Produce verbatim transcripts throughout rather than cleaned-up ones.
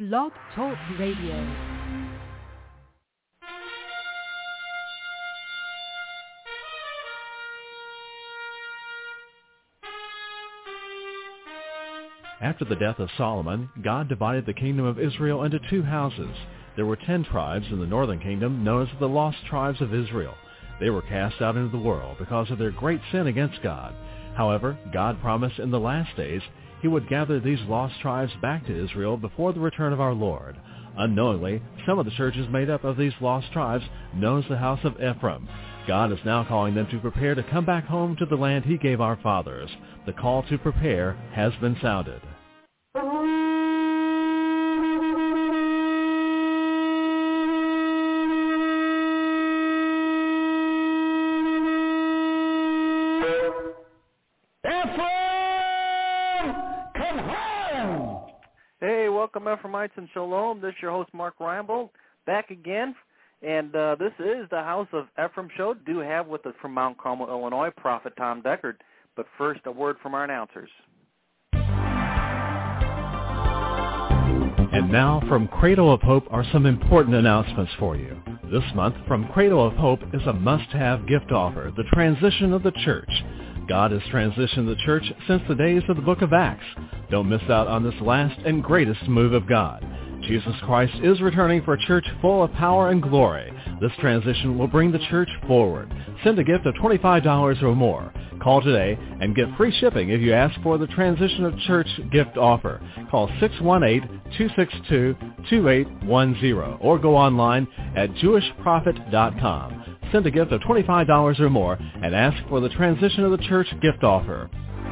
Blog Talk Radio. After the death of Solomon, God divided the kingdom of Israel into two houses. There were ten tribes in the northern kingdom known as the lost tribes of Israel. They were cast out into the world because of their great sin against God. However, God promised in the last days he would gather these lost tribes back to Israel before the return of our Lord. Unknowingly, some of the churches made up of these lost tribes, known as the house of Ephraim. God is now calling them to prepare to come back home to the land he gave our fathers. The call to prepare has been sounded. Welcome, Ephraimites and Shalom. This is your host, Mark Reinbold, back again. And uh, this is the House of Ephraim show. Do have with us from Mount Carmel, Illinois, Prophet Tom Deckard. But first, a word from our announcers. And now, from Cradle of Hope are some important announcements for you. This month, from Cradle of Hope is a must-have gift offer, the transition of the church. God has transitioned the church since the days of the book of Acts. Don't miss out on this last and greatest move of God. Jesus Christ is returning for a church full of power and glory. This transition will bring the church forward. Send a gift of twenty-five dollars or more. Call today and get free shipping if you ask for the Transition of Church gift offer. Call six one eight, two six two, two eight one zero or go online at jewish prophet dot com. Send a gift of twenty-five dollars or more and ask for the Transition of the Church gift offer.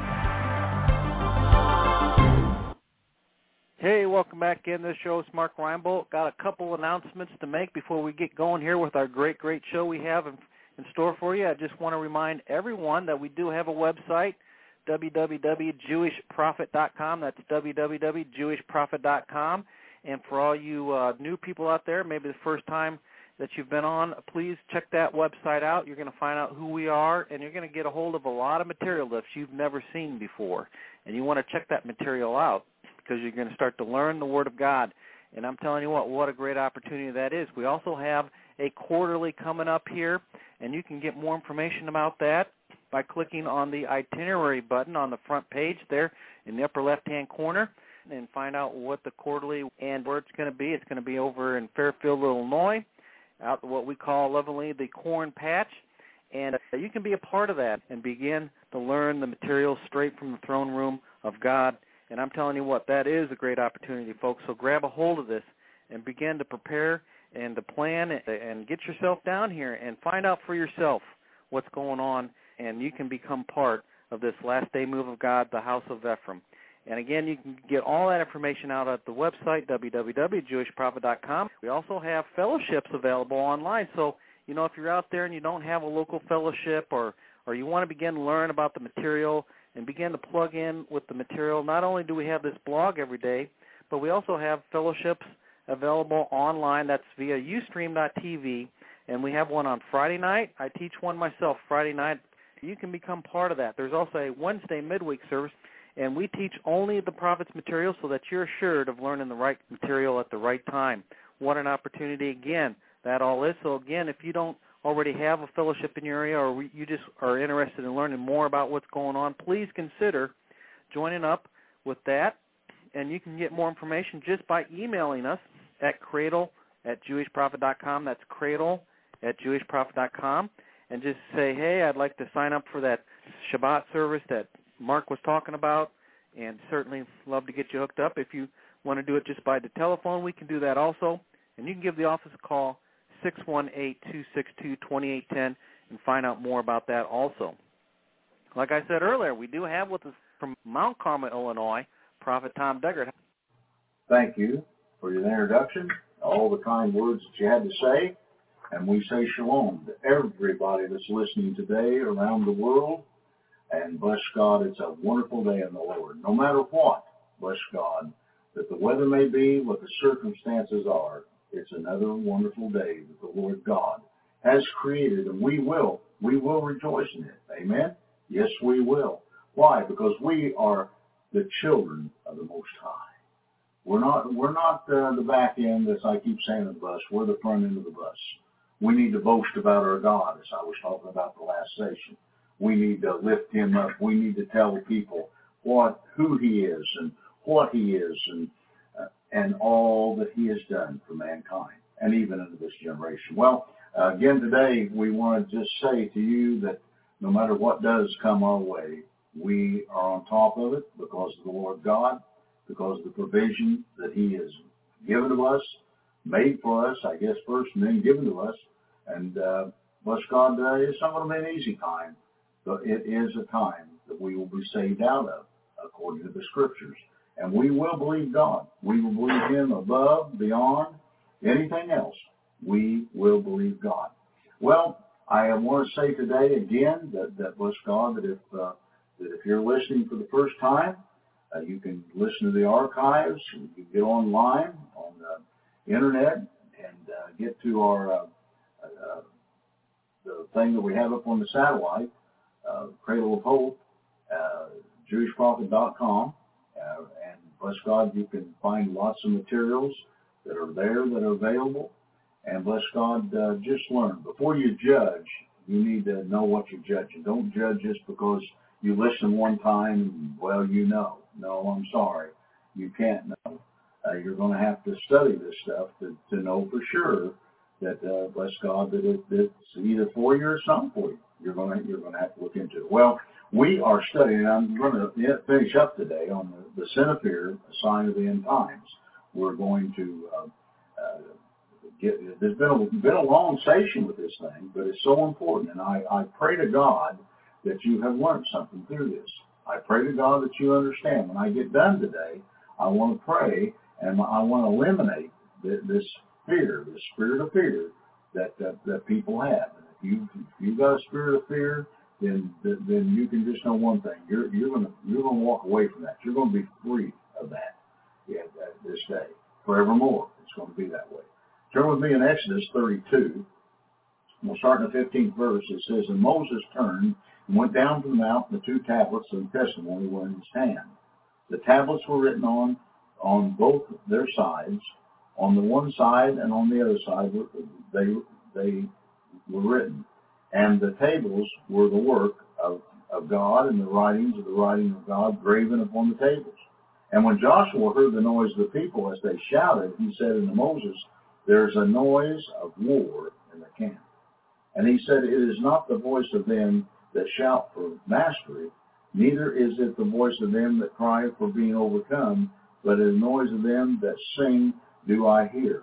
Hey, welcome back in. This show is Mark Reinbold. Got a couple announcements to make before we get going here with our great, great show we have in, in store for you. I just want to remind everyone that we do have a website, w w w dot jewish prophet dot com. That's w w w dot jewish prophet dot com. And for all you uh, new people out there, maybe the first time that you've been on, please check that website out. You're going to find out who we are, and you're going to get a hold of a lot of material that you've never seen before. And you want to check that material out because you're going to start to learn the Word of God. And I'm telling you what, what a great opportunity that is. We also have a quarterly coming up here, and you can get more information about that by clicking on the itinerary button on the front page there in the upper left-hand corner and find out what the quarterly and where it's going to be. It's going to be over in Fairfield, Illinois, out what we call lovingly the Corn Patch, and uh, you can be a part of that and begin to learn the material straight from the throne room of God. And I'm telling you what, that is a great opportunity, folks. So grab a hold of this and begin to prepare and to plan and get yourself down here and find out for yourself what's going on, and you can become part of this last day move of God, the House of Ephraim. And again, you can get all that information out at the website, w w w dot jewish prophet dot com. We also have fellowships available online. So, you know, if you're out there and you don't have a local fellowship or, or you want to begin to learn about the material and begin to plug in with the material, not only do we have this blog every day, but we also have fellowships available online. That's via ustream dot t v, and we have one on Friday night. I teach one myself Friday night. You can become part of that. There's also a Wednesday midweek service, and we teach only the Prophet's material so that you're assured of learning the right material at the right time. What an opportunity, again, that all is. So, again, if you don't already have a fellowship in your area or you just are interested in learning more about what's going on, please consider joining up with that. And you can get more information just by emailing us at cradle at jewish prophet dot com. That's cradle at jewish prophet dot com. And just say, hey, I'd like to sign up for that Shabbat service that Mark was talking about, and certainly love to get you hooked up. If you want to do it just by the telephone, we can do that also. And you can give the office a call, six one eight, two six two, two eight one zero, and find out more about that also. Like I said earlier, we do have with us from Mount Carmel, Illinois, Prophet Tom Deckard. Thank you for your introduction, all the kind words that you had to say, and we say shalom to everybody that's listening today around the world. And bless God, it's a wonderful day in the Lord. No matter what, bless God, that the weather may be, what the circumstances are, it's another wonderful day that the Lord God has created, and we will, we will rejoice in it. Amen? Yes, we will. Why? Because we are the children of the Most High. We're not, we're not uh, the back end, as I keep saying, of the bus. We're the front end of the bus. We need to boast about our God, as I was talking about the last session. We need to lift him up. We need to tell people what, who he is and what he is and, uh, and all that he has done for mankind and even into this generation. Well, uh, again, today we want to just say to you that no matter what does come our way, we are on top of it because of the Lord God, because of the provision that he has given to us, made for us, I guess first, and then given to us. And uh, bless God, uh, it's not going to be an easy time, but it is a time that we will be saved out of, according to the Scriptures. And we will believe God. We will believe him above, beyond anything else. We will believe God. Well, I want to say today again that, that bless God, that if, uh, that if you're listening for the first time, uh, you can listen to the archives. You can get online on the internet and uh, get to our uh, uh, the thing that we have up on the satellite, uh, Cradle of Hope, uh, Jewish Prophet dot com. Uh, and bless God, you can find lots of materials that are there that are available. And bless God, uh, just learn. Before you judge, you need to know what you're judging. Don't judge just because you listen one time and, well, you know. No, I'm sorry. You can't know. Uh, you're going to have to study this stuff to, to know for sure that, uh, bless God, that it, it's either for you or it's not for you. You're going to, you're going to have to look into it. Well, we are studying, I'm going to finish up today on the, the Sinaphir, a sign of the end times. We're going to uh, uh, get, there's been a, been a long session with this thing, but it's so important. And I, I pray to God that you have learned something through this. I pray to God that you understand. When I get done today, I want to pray and I want to eliminate this fear, this spirit of fear that, that, that people have. And if, you, if you've got a spirit of fear, then then you can just know one thing. You're you're gonna you're gonna walk away from that. You're gonna be free of that, yeah, this day forevermore. It's going to be that way. Turn with me in Exodus thirty-two. We'll start in the fifteenth verse. It says, "And Moses turned and went down from the mountain. The two tablets of the testimony were in his hand. The tablets were written on on both their sides. On the one side and on the other side, they they were written. And the tables were the work of, of God, and the writings of the writing of God graven upon the tables. And when Joshua heard the noise of the people as they shouted, he said unto Moses, There's a noise of war in the camp. And he said, It is not the voice of them that shout for mastery, neither is it the voice of them that cry for being overcome, but it is the noise of them that sing do I hear.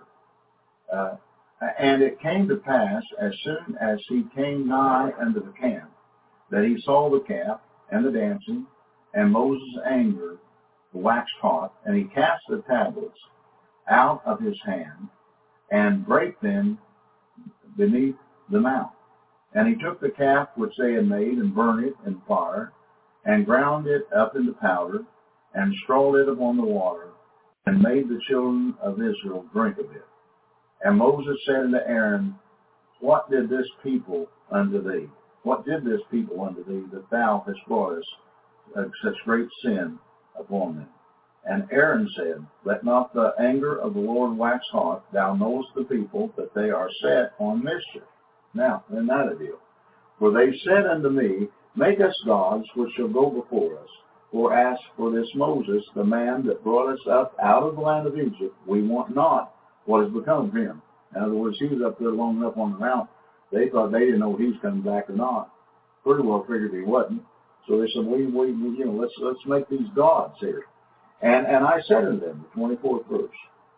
Uh, And it came to pass, as soon as he came nigh unto the camp, that he saw the calf and the dancing, and Moses' anger waxed hot, and he cast the tablets out of his hand, and brake them beneath the mount. And he took the calf which they had made, and burned it in fire, and ground it up into powder, and strawed it upon the water, and made the children of Israel drink of it. And Moses said unto Aaron, What did this people unto thee? What did this people unto thee, that thou hast brought us uh, such great sin upon them? And Aaron said, Let not the anger of the Lord wax hot. Thou knowest the people, that they are set on mischief. Now, isn't that a deal? For they said unto me, Make us gods which shall go before us. For as for this Moses, the man that brought us up out of the land of Egypt, we want not what has become of him. In other words, he was up there long enough on the mount. They thought they didn't know if he was coming back or not. Pretty well figured he wasn't. So they said, we, we, we you know, let's let's make these gods here. And and I said unto them, the twenty-fourth verse,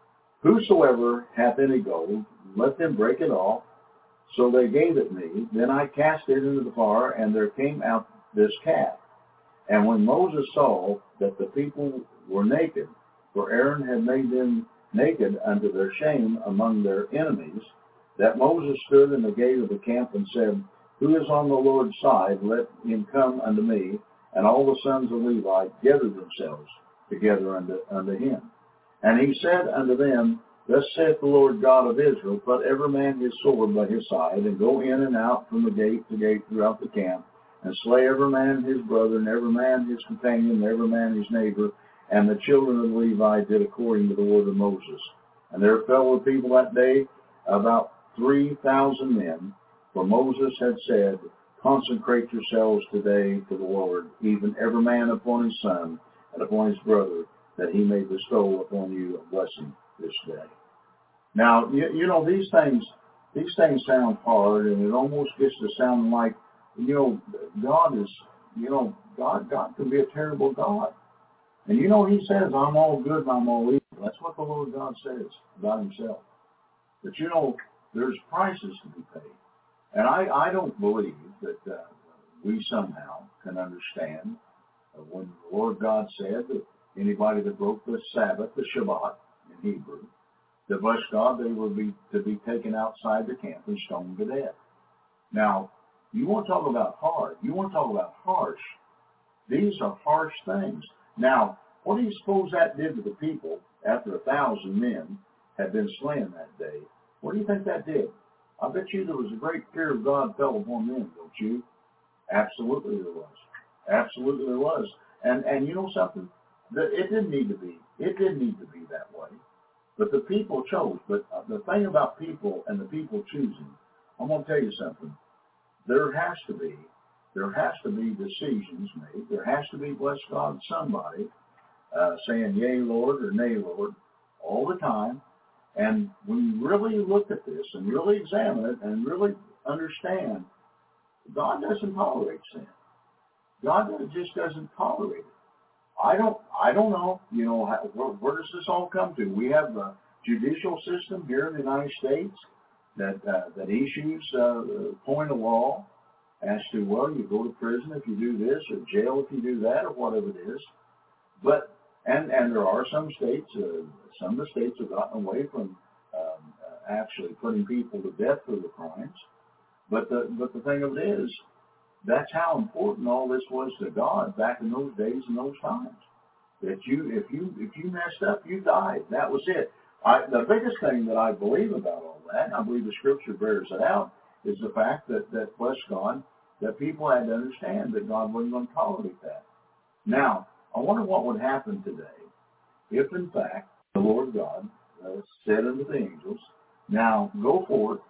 Whosoever hath any gold, let them break it off. So they gave it me. Then I cast it into the fire, and there came out this calf. And when Moses saw that the people were naked, for Aaron had made them naked unto their shame among their enemies, that Moses stood in the gate of the camp and said, Who is on the Lord's side, let him come unto me. And all the sons of Levi gathered themselves together unto, unto him. And he said unto them, Thus saith the Lord God of Israel, Put every man his sword by his side, and go in and out from the gate to gate throughout the camp, and slay every man his brother, and every man his companion, and every man his neighbor, And the children of Levi did according to the word of Moses. And there fell with people that day about three thousand men, for Moses had said, consecrate yourselves today to the Lord, even every man upon his son and upon his brother, that he may bestow upon you a blessing this day. Now, you, you know, these things, these things sound hard, and it almost gets to sound like, you know, God is, you know, God, God can be a terrible God. And you know, he says, I'm all good and I'm all evil. That's what the Lord God says about himself. But you know, there's prices to be paid. And I, I don't believe that uh, we somehow can understand uh, when the Lord God said that anybody that broke the Sabbath, the Shabbat in Hebrew, that bless God, they would be to be taken outside the camp and stoned to death. Now, you want to talk about hard. You want to talk about harsh. These are harsh things. Now, what do you suppose that did to the people after a thousand men had been slain that day? What do you think that did? I bet you there was a great fear of God fell upon them, don't you? Absolutely there was. Absolutely there was. And and you know something? It didn't need to be. It didn't need to be that way. But the people chose. But the thing about people and the people choosing, I'm going to tell you something. There has to be, there has to be decisions made. There has to be, bless God, somebody uh, saying, yea, Lord, or nay, Lord, all the time. And when you really look at this and really examine it and really understand, God doesn't tolerate sin. God just doesn't tolerate it. I don't, I don't know, you know, how, where, where does this all come to? We have a judicial system here in the United States that uh, that issues uh, point of law as to, well, you go to prison if you do this, or jail if you do that, or whatever it is. But and and there are some states, uh, some of the states have gotten away from um, uh, actually putting people to death for the crimes. But the but the thing of it is, that's how important all this was to God back in those days and those times. That you, if you if you messed up, you died. That was it. I, the biggest thing that I believe about all that, and I believe the Scripture bears it out, is the fact that, that bless God, that people had to understand that God wasn't going to tolerate that. Now, I wonder what would happen today if, in fact, the Lord God uh, said unto the angels, now go forth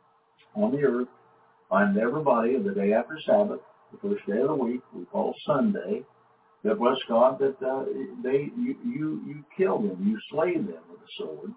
on the earth, find everybody the day after Sabbath, the first day of the week, we call Sunday, that bless God that uh, they you, you you kill them, you slay them with a sword.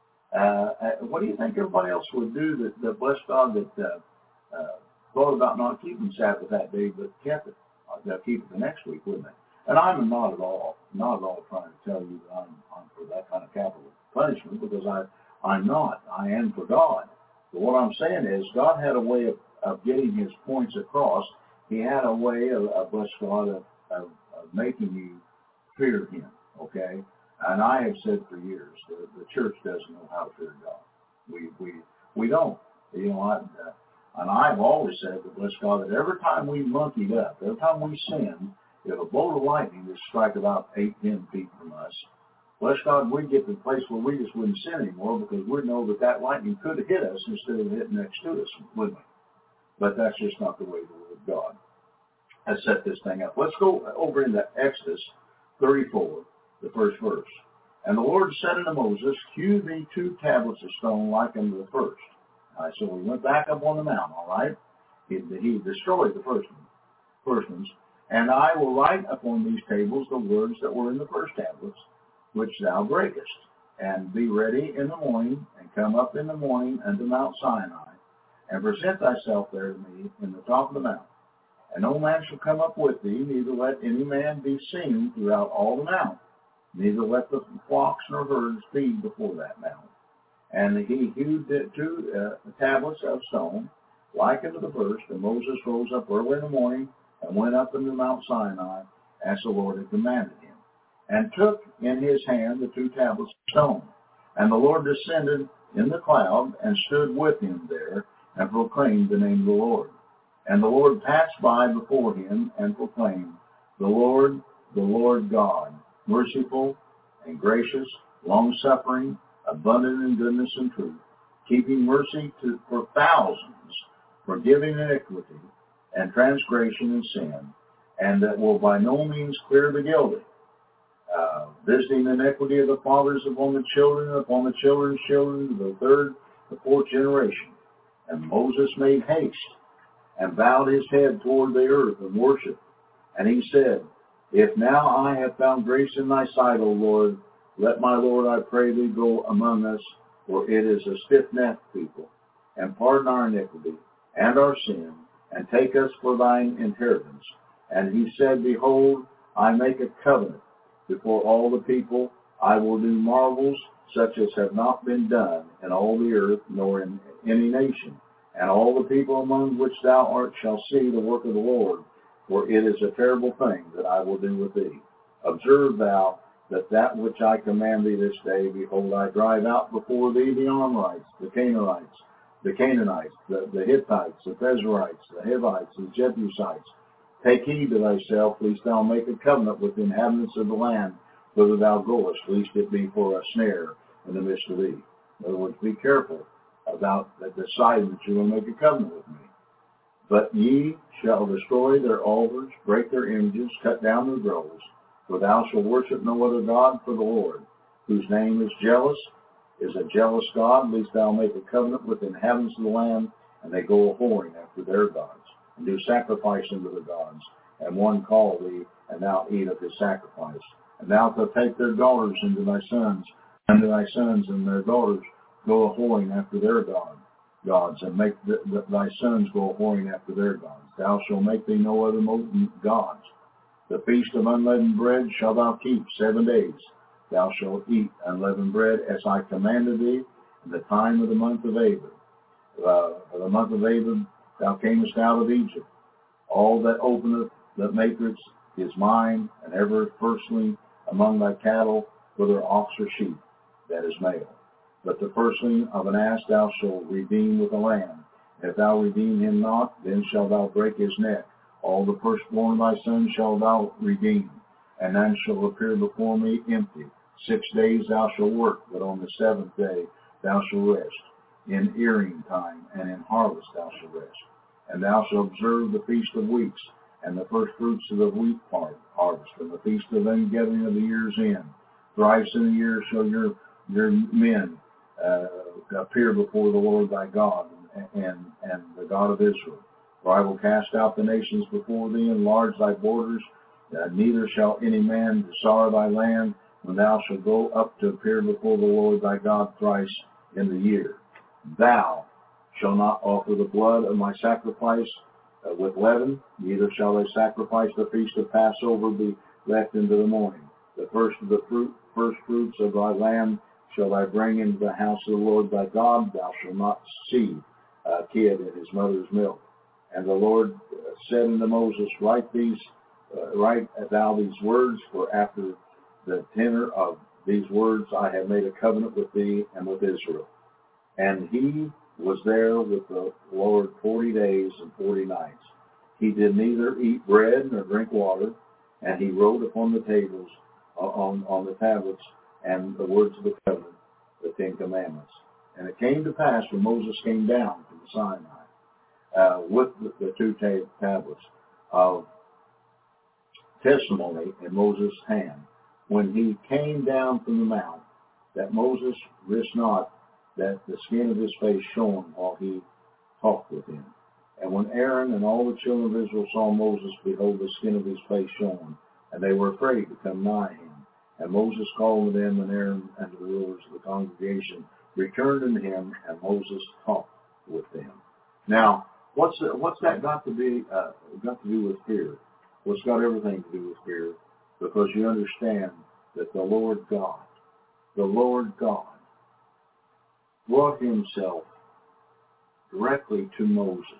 Uh, what do you think everybody else would do that, that bless God that uh, uh, thought about not keeping Sabbath that day but kept it? They'll keep it the next week, wouldn't they? And I'm not at all, not at all trying to tell you that I'm, I'm for that kind of capital punishment, because I I'm not. I am for God. But what I'm saying is God had a way of, of getting his points across. He had a way of, of bless God, of, of, of making you fear him, okay? And I have said for years, the, the church doesn't know how to fear God. We we we don't. You know, I, uh, and I've always said that, bless God, that every time we monkeyed up, every time we sinned, if a bolt of lightning would strike about eight, ten feet from us, bless God, we'd get to the place where we just wouldn't sin anymore, because we'd know that that lightning could have hit us instead of hitting next to us, wouldn't we? But that's just not the way the Word of God has set this thing up. Let's go over into Exodus thirty-four, the first verse. And the Lord said unto Moses, hew thee two tablets of stone like unto the first. All right, so we went back up on the mountain, all right? He, he destroyed the first one, first ones. And I will write upon these tables the words that were in the first tablets, which thou breakest. And be ready in the morning, and come up in the morning unto Mount Sinai, and present thyself there to me in the top of the mountain. And no man shall come up with thee, neither let any man be seen throughout all the mount, neither let the flocks nor herds feed before that mountain. And he hewed the two uh, tablets of stone, like unto the first, and Moses rose up early in the morning, and went up into Mount Sinai, as the Lord had commanded him, and took in his hand the two tablets of stone. And the Lord descended in the cloud, and stood with him there, and proclaimed the name of the Lord. And the Lord passed by before him, and proclaimed, the Lord, the Lord God, merciful and gracious, long-suffering, abundant in goodness and truth, keeping mercy to, for thousands, forgiving iniquity and transgression and sin, and that will by no means clear the guilty, uh, visiting the iniquity of the fathers upon the children, upon the children's children, the third, the fourth generation. And Moses made haste and bowed his head toward the earth and worshiped. And he said, If now I have found grace in thy sight, O Lord, let my Lord, I pray thee, go among us, for it is a stiff-necked people, and pardon our iniquity and our sin, and take us for thine inheritance. And he said, Behold, I make a covenant before all the people. I will do marvels such as have not been done in all the earth, nor in any nation. And all the people among which thou art shall see the work of the Lord, for it is a terrible thing that I will do with thee. Observe thou that that which I command thee this day, behold, I drive out before thee the Amorites, the Canaanites, the Canaanites, the, the Hittites, the Pezerites, the Hivites, the Jebusites. Take heed to thyself, lest thou make a covenant with the inhabitants of the land, whither thou goest, lest it be for a snare in the midst of thee. In other words, be careful about deciding that you will make a covenant with me. But ye shall destroy their altars, break their images, cut down their groves, for thou shalt worship no other God, for the Lord, whose name is jealous, is a jealous God, lest thou make a covenant with the inhabitants of the land, and they go a-whoring after their gods, and do sacrifice unto the gods, and one call thee, and thou eat of his sacrifice. And thou shalt take their daughters into thy sons, and to thy sons and their daughters go a-whoring after their God, gods, and make the, the, thy sons go a-whoring after their gods. Thou shalt make thee no other gods. The feast of unleavened bread shalt thou keep seven days. Thou shalt eat unleavened bread as I commanded thee in the time of the month of Abib. Uh, the month of Abib thou camest out of Egypt. All that openeth, that maketh, is mine, and every firstling among thy cattle, whether ox or sheep, that is male. But the firstling of an ass thou shalt redeem with a lamb. If thou redeem him not, then shalt thou break his neck. All the firstborn of thy sons shalt thou redeem, and none shall appear before me empty. Six days thou shalt work, but on the seventh day thou shalt rest. In earing time and in harvest thou shalt rest. And thou shalt observe the feast of weeks, and the first fruits of the wheat harvest, and the feast of ingathering of the year's end. Thrice in a year shall your your men uh, appear before the Lord thy God, and, and, and the God of Israel. For I will cast out the nations before thee, and enlarge thy borders. Uh, neither shall any man desire thy land, when thou shalt go up to appear before the Lord thy God thrice in the year. Thou shalt not offer the blood of my sacrifice uh, with leaven, neither shall they sacrifice the feast of Passover be left into the morning. The first of the fruit, first fruits of thy land shall I bring into the house of the Lord thy God. Thou shalt not see a kid in his mother's milk. And the Lord uh, said unto Moses, Write these, uh, write thou these words, for after the tenor of these words I have made a covenant with thee and with Israel. And he was there with the Lord forty days and forty nights. He did neither eat bread nor drink water, and he wrote upon the tables, uh, on, on the tablets, and the words of the covenant, the Ten Commandments. And it came to pass when Moses came down from Sinai, Uh, with the, the two ta- tablets of testimony in Moses' hand, when he came down from the mount, that Moses risked not that the skin of his face shone while he talked with him. And when Aaron and all the children of Israel saw Moses, behold, the skin of his face shone, and they were afraid to come nigh him. And Moses called to them, and Aaron and the rulers of the congregation returned unto him, and Moses talked with them. Now, What's the, what's that got to be uh, got to do with fear? Well, it's got everything to do with fear, because you understand that the Lord God, the Lord God, brought himself directly to Moses,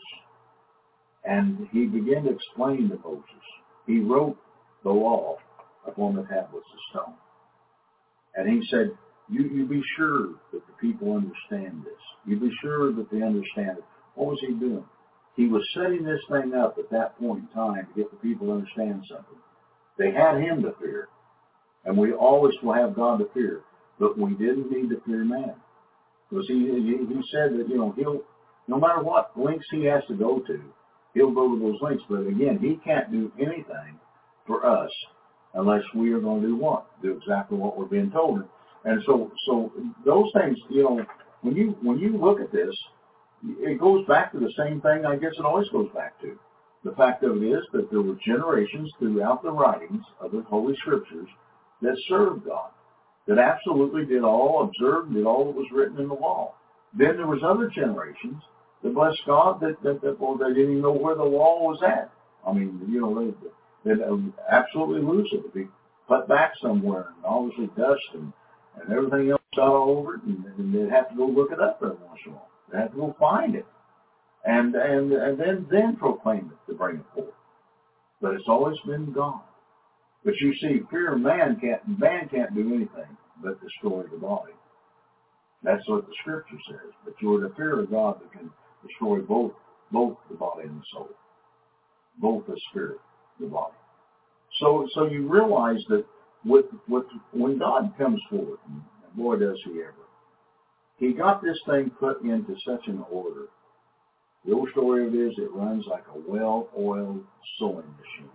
and he began to explain to Moses. He wrote the law upon the tablets of stone, and he said, "You you be sure that the people understand this. You be sure that they understand it." What was he doing? He was setting this thing up at that point in time to get the people to understand something. They had him to fear, and we always will have God to fear, but we didn't need to fear man. Because he, he, he said that, you know, he'll, no matter what lengths he has to go to, he'll go to those lengths. But again, he can't do anything for us unless we are going to do what? Do exactly what we're being told. And so, so those things, you know, when you when you look at this, it goes back to the same thing. I guess it always goes back to the fact of it is that there were generations throughout the writings of the Holy Scriptures that served God, that absolutely did all, observed, did all that was written in the law. Then there was other generations that, bless God, that, that, that well, they didn't even know where the law was at. I mean, you know, they, they absolutely lose it. It'd be put back somewhere, and obviously dust and, and everything else out all over it, and, and they'd have to go look it up every once in a while. They'd have to go find it, and and and then then proclaim it to bring it forth. But it's always been God. But you see, fear of man can't man can't do anything but destroy the body. That's what the Scripture says. But you're the fear of God that can destroy both both the body and the soul, both the spirit, the body. So so you realize that with with when God comes forward, and boy does He ever, He got this thing put into such an order. The old story of it is it runs like a well-oiled sewing machine.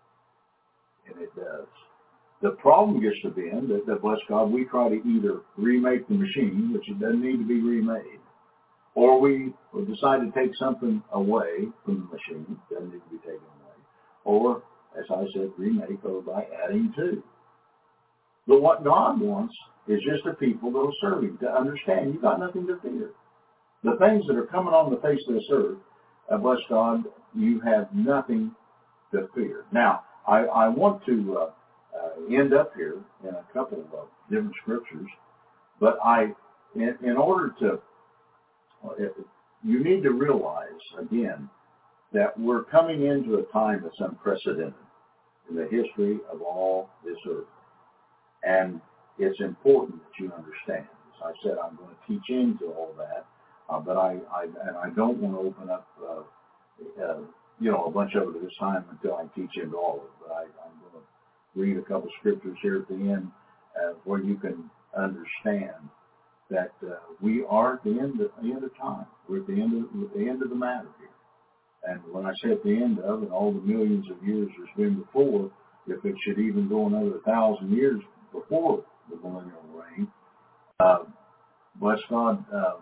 And it does. The problem gets to be in that, that, bless God, we try to either remake the machine, which it doesn't need to be remade, or we decide to take something away from the machine, doesn't need to be taken away, or, as I said, remake or by adding to. But what God wants is just a people that will serve Him, to understand you've got nothing to fear. The things that are coming on the face of this earth, uh, bless God, you have nothing to fear. Now, I, I want to uh, uh, end up here in a couple of uh, different scriptures, but I, in, in order to, uh, you need to realize, again, that we're coming into a time that's unprecedented in the history of all this earth. And it's important that you understand. As I said, I'm going to teach into all that, uh, but I, I and I don't want to open up, uh, uh, you know, a bunch of it at this time until I teach into all of it. But I, I'm going to read a couple scriptures here at the end uh, where you can understand that uh, we are at the end of the end of time. We're at the end of at the end of the matter here. And when I say at the end of, and all the millions of years there's been before, if it should even go another thousand years before the millennial reign, uh, bless God, uh,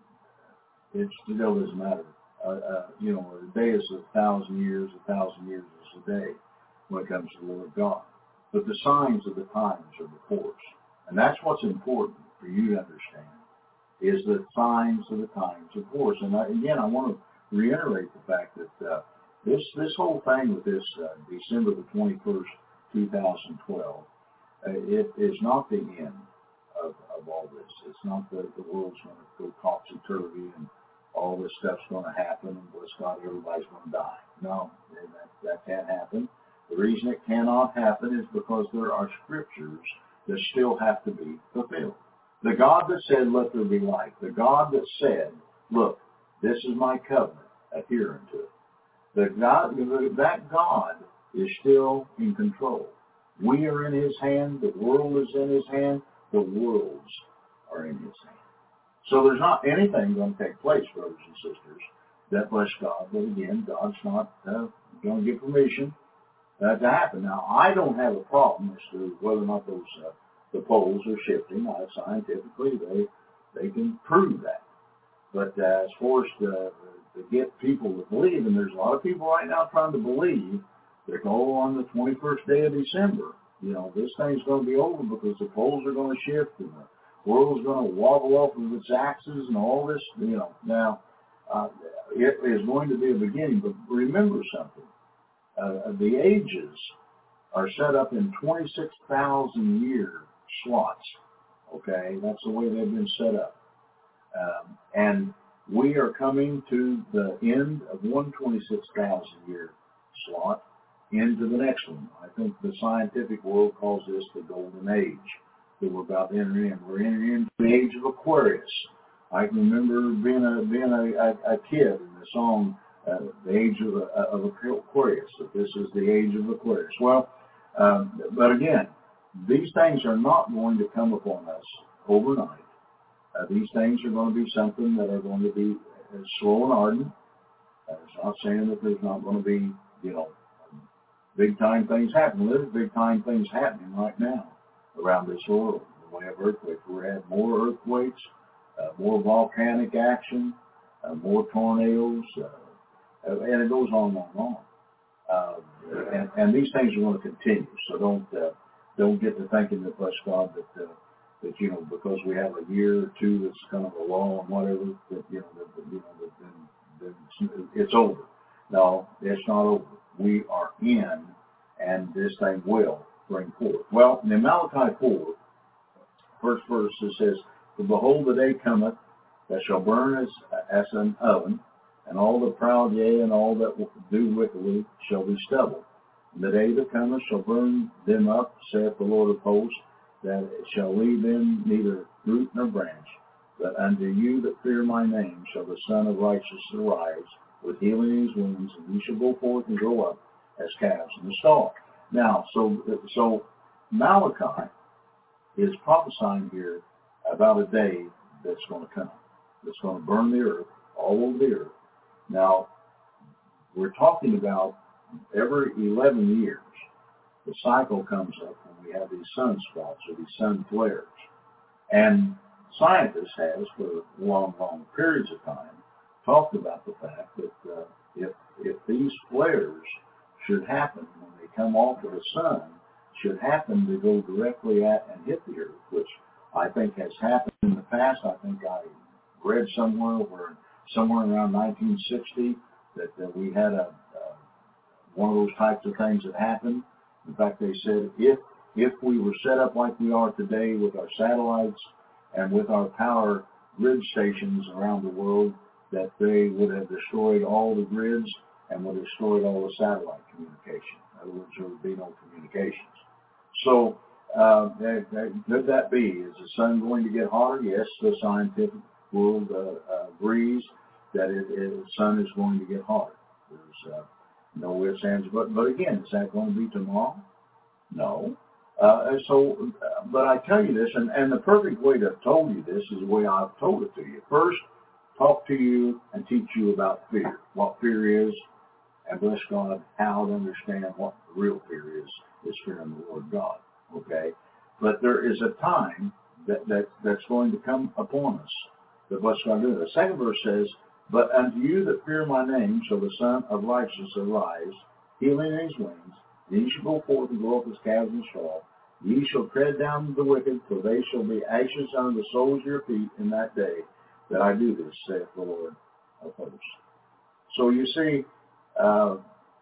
it still doesn't matter. Uh, uh, you know, a day is a thousand years, a thousand years is a day when it comes to the Lord God. But the signs of the times are before us. And that's what's important for you to understand, is the signs of the times are before us. And I, again, I want to reiterate the fact that uh, this this whole thing with this uh, December the twenty-first, two thousand twelve, uh, it is not the end of, of all this. It's not that the world's going to go topsy-turvy and all this stuff's going to happen and bless God, everybody's going to die. No, that, that can't happen. The reason it cannot happen is because there are scriptures that still have to be fulfilled. The God that said, let there be light. The God that said, look, this is my covenant, adhere unto it. The God, that God is still in control. We are in His hand. The world is in His hand. The worlds are in His hand. So there's not anything going to take place, brothers and sisters, that, bless God, but again, God's not uh, going to give permission uh, to happen. Now, I don't have a problem as to whether or not those uh, the poles are shifting. Uh, scientifically, they they can prove that. But uh, as far as to, to get people to believe, and there's a lot of people right now trying to believe that go on the twenty-first day of December, you know, this thing's going to be over because the poles are going to shift and the world's going to wobble off of its axis and all this, you know. Now, uh, it is going to be a beginning, but remember something. Uh, the ages are set up in twenty-six thousand year slots, okay? That's the way they've been set up. Um, and we are coming to the end of one twenty-six thousand year slot into the next one. I think the scientific world calls this the golden age that we're about to enter in. We're entering into the age of Aquarius. I can remember being a being a, a, a kid in the song, uh, the age of, uh, of Aquarius, that this is the age of Aquarius. Well, um, but again, these things are not going to come upon us overnight. Uh, these things are going to be something that are going to be slow and ardent. Uh, it's not saying that there's not going to be, you know, big time things happen. There's big time things happening right now around this world. We have earthquakes. We have more earthquakes, uh, more volcanic action, uh, more tornadoes, uh, and it goes on and on and on. Uh, and, and these things are going to continue. So don't uh, don't get to thinking that, bless God, that uh, that you know because we have a year or two that's kind of a lull and whatever that you know that, that you know that then, then it's over. No, it's not over. We are in, and this thing will bring forth. Well, in Malachi four, first verse, it says, "For behold, the day cometh that shall burn as, as an oven, and all the proud, yea, and all that do wickedly shall be stubble. And the day that cometh shall burn them up, saith the Lord of hosts, that it shall leave them neither root nor branch. But unto you that fear my name shall the Son of Righteousness arise, with healing in his wings, and you shall go forth and grow up as calves in the stall." Now, so so Malachi is prophesying here about a day that's going to come, that's going to burn the earth, all over the earth. Now, we're talking about every eleven years, the cycle comes up when we have these sunspots or these sun flares. And scientists have, for long, long periods of time, talked about the fact that uh, if if these flares should happen when they come off of the sun, should happen to go directly at and hit the earth, which I think has happened in the past. I think I read somewhere where somewhere around nineteen sixty that, that we had a uh, one of those types of things that happened. In fact, they said if if we were set up like we are today with our satellites and with our power grid stations around the world, that they would have destroyed all the grids and would have destroyed all the satellite communication. In other words, there would be no communications. So, uh, that, that, could that be? Is the sun going to get hotter? Yes, the scientific world uh, uh, agrees that it, it, the sun is going to get hotter. There's uh, no ifs, ands, but but again, is that going to be tomorrow? No. Uh, so, uh, but I tell you this, and, and the perfect way to have told you this is the way I've told it to you. First, talk to you and teach you about fear, what fear is, and bless God, how to understand what the real fear is, is fearing the Lord God, okay? But there is a time that, that that's going to come upon us that bless God do. The second verse says, "But unto you that fear my name shall the Son of Righteousness arise, healing in his wings, and ye shall go forth and grow up as calves in the stall. Ye shall tread down the wicked, for they shall be ashes under the soles of your feet in that day that I do this, saith the Lord of hosts." So you see, uh,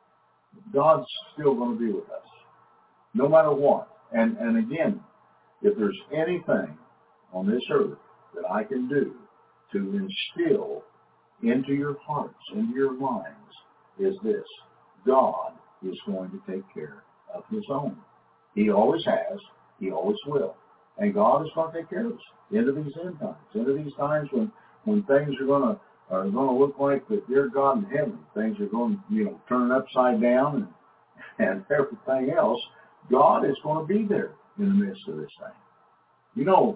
God's still going to be with us, no matter what. And, and again, if there's anything on this earth that I can do to instill into your hearts, into your minds, is this: God is going to take care of his own. He always has. He always will. And God is going to take care of us into these end times, into these times when, when things are going to are going to look like the dear God in heaven. Things are going to, you know, turn upside down and, and everything else. God is going to be there in the midst of this thing. You know,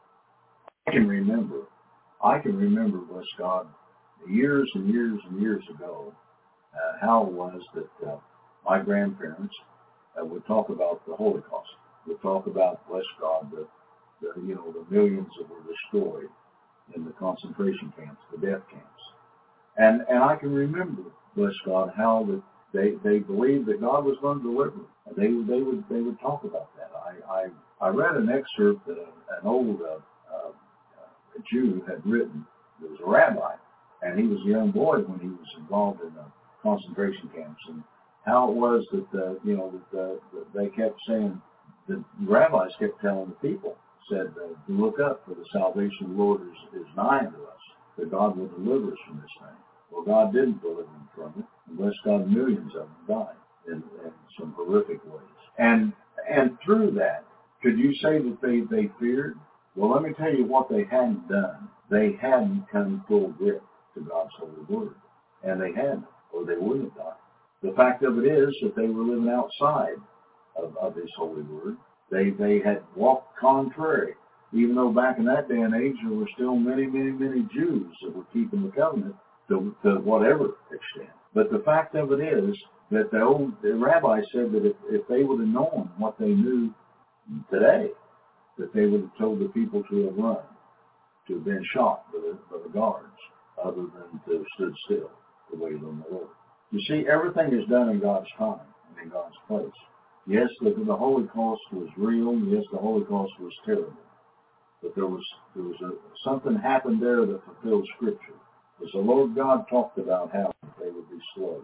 I can remember, I can remember, bless God, years and years and years ago, uh, how it was that uh, my grandparents uh, would talk about the Holocaust. Would talk about, bless God, the, the you know the millions that were destroyed in the concentration camps, the death camps, and and I can remember, bless God, how that they they believed that God was going to deliver them. And they they would they would talk about that. I I, I read an excerpt that a, an old uh, uh, Jew had written. It was a rabbi, and he was a young boy when he was involved in the concentration camps, and how it was that uh, you know that, uh, that they kept saying. The rabbis kept telling the people, said, uh, look up, for the salvation of the Lord is, is nigh unto us, that God will deliver us from this thing. Well, God didn't deliver them from it, and bless God, millions of them died in, in some horrific ways. And and through that, could you say that they, they feared? Well, let me tell you what they hadn't done. They hadn't come full grip to God's holy word. And they hadn't, or they wouldn't have died. The fact of it is that they were living outside Of, of his holy word. They they had walked contrary, even though back in that day and age there were still many, many, many Jews that were keeping the covenant to, to whatever extent. But the fact of it is, that the old the rabbi said that if, if they would have known what they knew today, that they would have told the people to have run, to have been shot by the, by the guards, other than to have stood still to wait on the Lord. You see, everything is done in God's time and in God's place. Yes, the, the Holocaust was real. Yes, the Holocaust was terrible. But there was there was a, something happened there that fulfilled Scripture. Because the Lord God talked about how they would be slaughtered,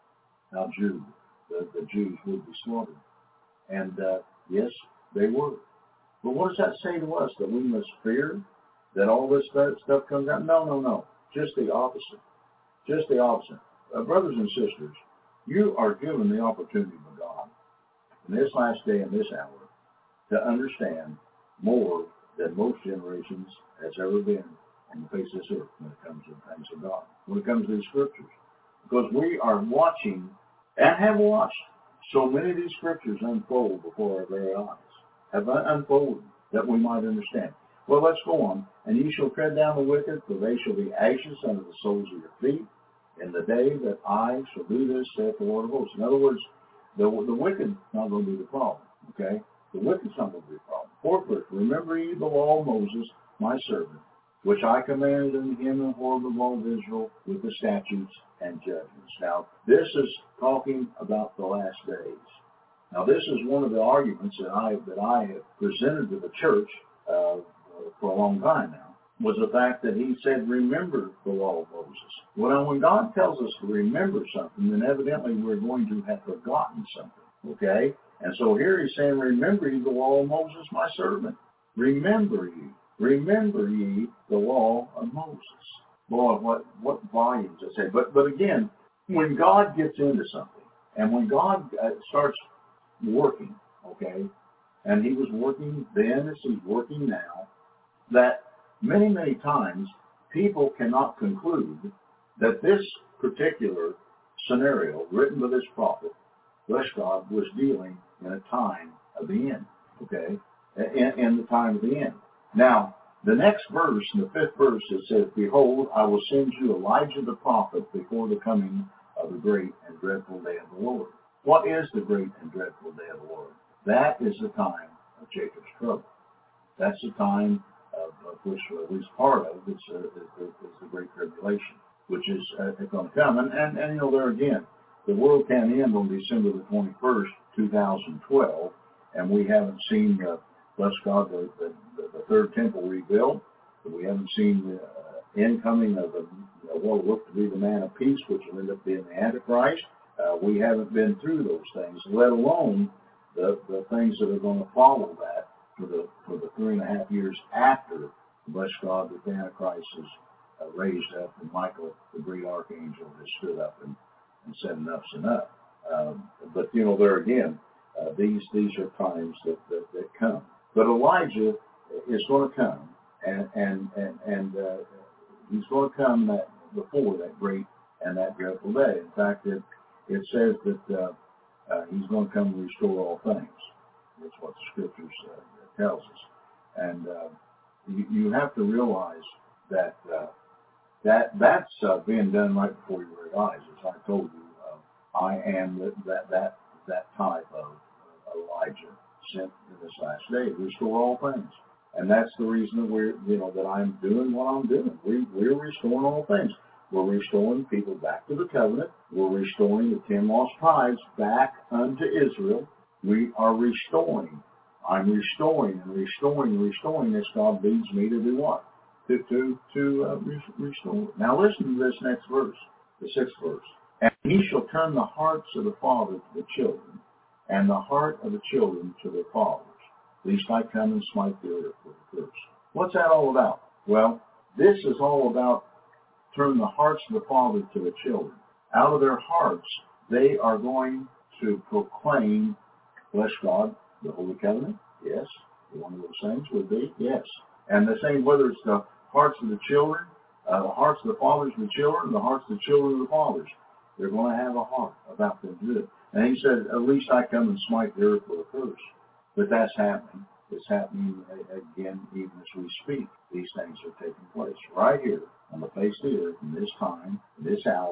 how Jew, the, the Jews would be slaughtered. And uh, yes, they were. But what does that say to us? That we must fear that all this stuff comes out? No, no, no. Just the opposite. Just the opposite. Uh, brothers and sisters, you are given the opportunity by God in this last day and this hour to understand more than most generations has ever been on the face of this earth when it comes to the things of God, when it comes to the Scriptures. Because we are watching and have watched so many of these Scriptures unfold before our very eyes, have unfolded that we might understand. Well, let's go on. And ye shall tread down the wicked, for they shall be ashes under the soles of your feet, in the day that I shall do this, saith the Lord of hosts. In other words, the, the wicked is not going to be the problem, okay? The wicked is not going to be the problem. Fourth verse, remember ye the law of Moses, my servant, which I commanded unto him in Horeb of all of Israel, with the statutes and judgments. Now, this is talking about the last days. Now, this is one of the arguments that I that I have presented to the church uh, for a long time now, was the fact that he said, remember the law of Moses. Well, when God tells us to remember something, then evidently we're going to have forgotten something, okay? And so here he's saying, remember ye the law of Moses, my servant. Remember ye. Remember ye the law of Moses. Boy, what, what volumes I say. But, but again, when God gets into something, and when God uh, starts working, okay, and he was working then as he's working now, that many, many times people cannot conclude that this particular scenario written by this prophet, bless God, was dealing in a time of the end, okay, in, in the time of the end. Now, the next verse, in the fifth verse, it says, behold, I will send you Elijah the prophet before the coming of the great and dreadful day of the Lord. What is the great and dreadful day of the Lord? That is the time of Jacob's trouble. That's the time of, of which at least part of is, uh, is, the, is the Great Tribulation, which is uh, going to come. And, and, and, you know, there again, the world can end on December the twenty-first, two thousand twelve, and we haven't seen, uh, bless God, the, the, the third temple rebuilt. We haven't seen the uh, incoming of the, uh, what will look to be the man of peace, which will end up being the Antichrist. Uh, we haven't been through those things, let alone the, the things that are going to follow that for the for the three and a half years after, bless God, that the Antichrist is uh, raised up and Michael, the great archangel, has stood up and, and said enough's enough. Um, but, you know, there again, uh, these these are times that, that, that come. But Elijah is going to come, and and and, and uh, he's going to come that, before that great and that dreadful day. In fact, it it says that uh, uh, he's going to come and restore all things. That's what the Scriptures uh, tells us. And uh, you, you have to realize that uh, that that's uh, being done right before your very eyes. As I told you, uh, I am the, that that that type of uh, Elijah sent in this last day to restore all things. And that's the reason that we're, you know, that I'm doing what I'm doing. We, we're restoring all things. We're restoring people back to the covenant. We're restoring the ten lost tribes back unto Israel. We are restoring. I'm restoring and restoring and restoring as God leads me to do what? To to to uh, re- restore. Now listen to this next verse, the sixth verse. And he shall turn the hearts of the father to the children, and the heart of the children to their fathers, lest I come and smite the earth with a curse. What's that all about? Well, this is all about turn the hearts of the father to the children. Out of their hearts, they are going to proclaim, bless God, the Holy Covenant. Yes. One of those things would be, yes. And the same, whether it's the hearts of the children, uh, the hearts of the fathers of the children, the hearts of the children of the fathers. They're going to have a heart about them to do it. And he said, at least I come and smite the earth with a curse. But that's happening. It's happening again even as we speak. These things are taking place right here on the face of the earth in this time, in this hour,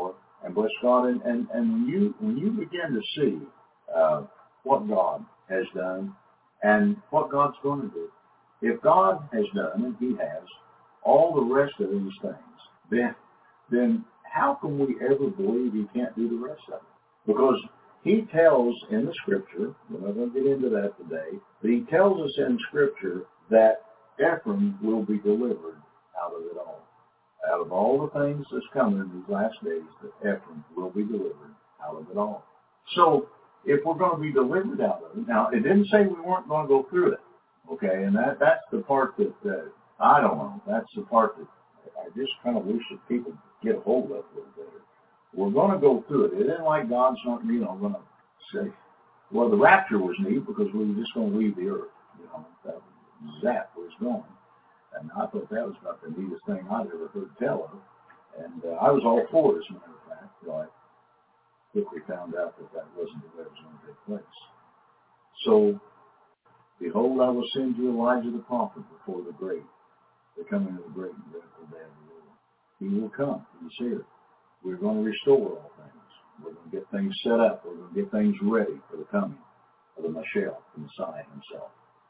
And bless God, and, and, and when you when you begin to see uh, what God has done and what God's going to do, if God has done, and He has, all the rest of these things, then then how can we ever believe He can't do the rest of it? Because He tells in the Scripture, we're not going to get into that today, but He tells us in Scripture that Ephraim will be delivered out of it all. Out of all the things that's coming in these last days, that Ephraim will be delivered out of it all. So, if we're going to be delivered out of it, now, it didn't say we weren't going to go through it, okay? And that that's the part that, uh, I don't know, that's the part that I just kind of wish that people get a hold of a little better. We're going to go through it. It isn't like God's not, you know, going to say, well, the rapture was neat because we were just going to leave the earth. You know, that zap was going. And I thought that was about the neatest thing I'd ever heard tell of. And uh, I was all for it, as a matter of fact. So I quickly found out that that wasn't the way it was going to take place. So, behold, I will send you Elijah the prophet before the great, the coming of the great and dreadful day of the Lord. He will come. He's here. We're going to restore all things. We're going to get things set up. We're going to get things ready for the coming of the Mashiach, the Messiah himself.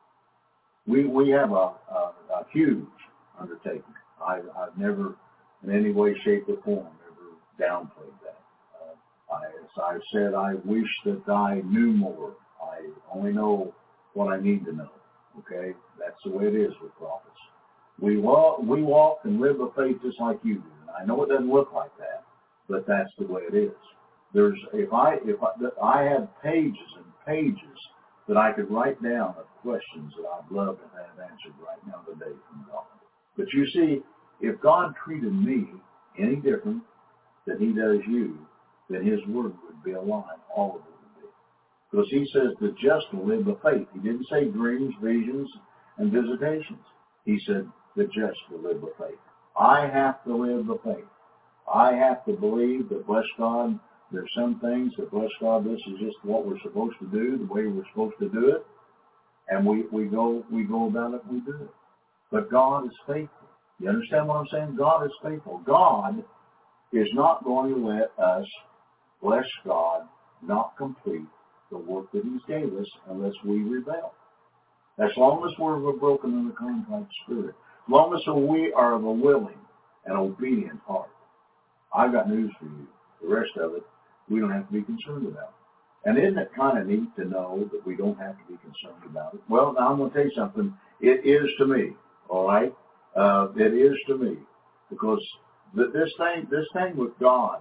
We we have a, a, a huge undertaking. I, I've never, in any way, shape, or form, ever downplayed that. Uh, I, as I said, I wish that I knew more. I only know what I need to know. Okay, that's the way it is with prophets. We walk, we walk and live a faith just like you do. And I know it doesn't look like that, but that's the way it is. There's if I if I, I have pages and pages that I could write down of questions that I'd love to have answered right now today from God. But you see, if God treated me any different than He does you, then His word would be a lie. All of it would be. Because He says the just will live by faith. He didn't say dreams, visions, and visitations. He said the just will live by faith. I have to live by faith. I have to believe that, bless God, there's some things that, bless God, this is just what we're supposed to do, the way we're supposed to do it, and we, we go we go about it, we do it. But God is faithful. You understand what I'm saying? God is faithful. God is not going to let us, bless God, not complete the work that He's gave us unless we rebel. As long as we're of a broken and a contrite spirit, as long as we are of a willing and obedient heart, I've got news for you. The rest of it, we don't have to be concerned about. And isn't it kind of neat to know that we don't have to be concerned about it? Well, now I'm going to tell you something. It is to me, all right? Uh, it is to me. Because th- this thing this thing with God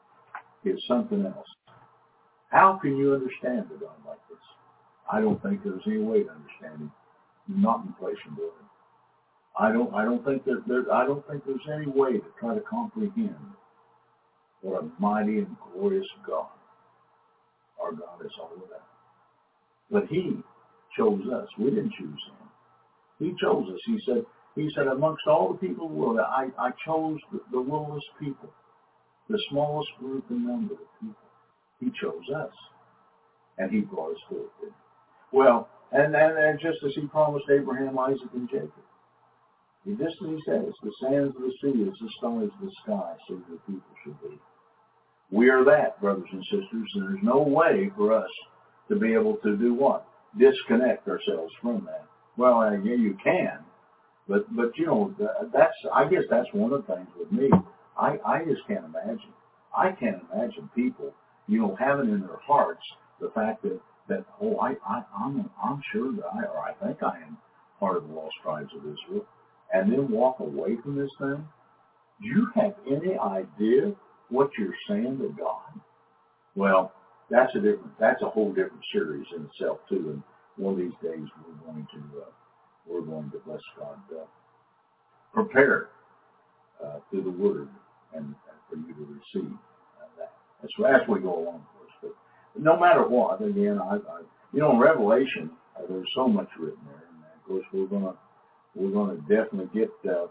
is something else. How can you understand a God like this? I don't think there's any way to understand Him. Not in flesh and blood. I don't. I don't think that there. I don't think there's any way to try to comprehend what a mighty and glorious God our God is all about. But He chose us. We didn't choose Him. He chose us. He said. He said, amongst all the people in the world, I, I chose the, the lowest people, the smallest group and number of people. He chose us, and He brought us forth. Well, and, and and just as He promised Abraham, Isaac, and Jacob. Just as He says, the sands of the sea is the stars of the sky, so the people should be. We are that, brothers and sisters, and there's no way for us to be able to do what? Disconnect ourselves from that. Well, uh, yeah, you can, but, but you know, that's, I guess that's one of the things with me. I, I just can't imagine. I can't imagine people, you know, having in their hearts the fact that, that oh, I, I, I'm, I'm sure that I, or I think I am part of the lost tribes of Israel, and then walk away from this thing. Do you have any idea what you're saying to God? Well, that's a different, that's a whole different series in itself too. And one of these days we're going to, uh, we're going to bless God, uh, prepare uh, through the Word and, and for you to receive uh, that. As, as we go along, of course. But no matter what, again, I, I you know, in Revelation, uh, there's so much written there, and of course we're gonna, we're gonna definitely get. Uh,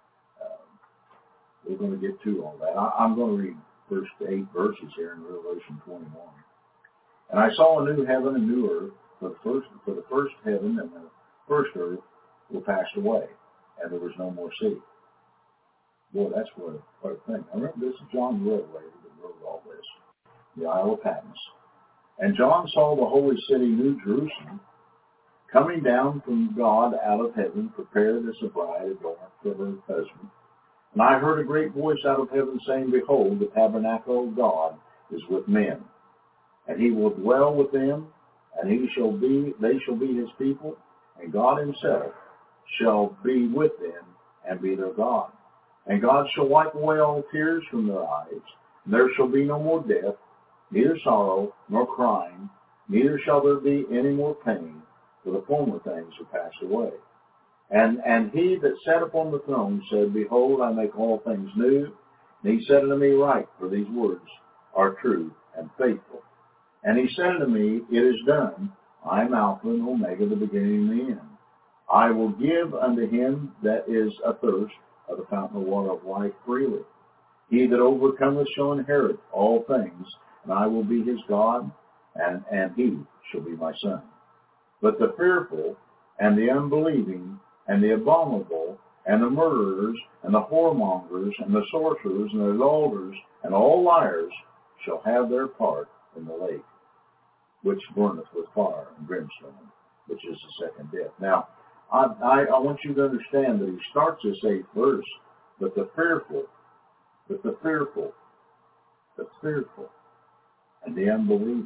We're going to get to all that. I, I'm going to read first eight verses here in Revelation twenty-one. And I saw a new heaven and new earth, for the first, for the first heaven and the first earth were passed away, and there was no more sea. Boy, that's what a, what a thing. I remember this is John the Revelator that wrote all this, the Isle of Patmos. And John saw the holy city, New Jerusalem, coming down from God out of heaven, prepared as a bride adorned for her husband. And I heard a great voice out of heaven saying, Behold, the tabernacle of God is with men, and he will dwell with them, and he shall be, they shall be his people, and God himself shall be with them and be their God. And God shall wipe away all tears from their eyes, and there shall be no more death, neither sorrow nor crying, neither shall there be any more pain, for the former things are passed away. And and he that sat upon the throne said, Behold, I make all things new. And he said unto me, Write, for these words are true and faithful. And he said unto me, It is done. I am Alpha and Omega, the beginning and the end. I will give unto him that is athirst of the fountain of water of life freely. He that overcometh shall inherit all things, and I will be his God, and, and he shall be my son. But the fearful, and the unbelieving, and the abominable, and the murderers, and the whoremongers, and the sorcerers, and the adulterers, and all liars shall have their part in the lake, which burneth with fire and brimstone, which is the second death. Now, I, I, I want you to understand that he starts this eighth verse, but the fearful, but the fearful, the fearful, and the unbelieving,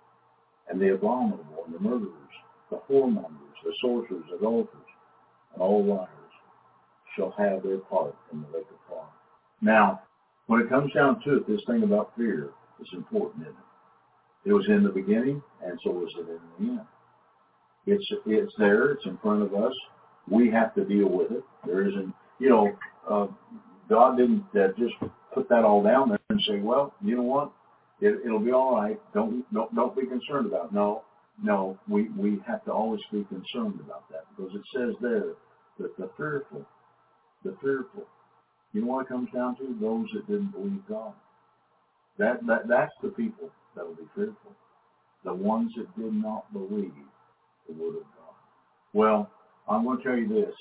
and the abominable, and the murderers, the whoremongers, the sorcerers, adulterers, and all liars shall have their part in the lake of fire. Now, when it comes down to it, this thing about fear is important, isn't it? It was in the beginning, and so is it in the end. It's it's there. It's in front of us. We have to deal with it. There isn't, you know, uh, God didn't uh, just put that all down there and say, well, you know what, it, it'll be all right. Don't don't don't be concerned about it. No, no. We we have to always be concerned about that because it says there that the fearful, the fearful. You know what it comes down to? Those that didn't believe God. That that that's the people that will be fearful. The ones that did not believe the word of God. Well, I'm going to tell you this.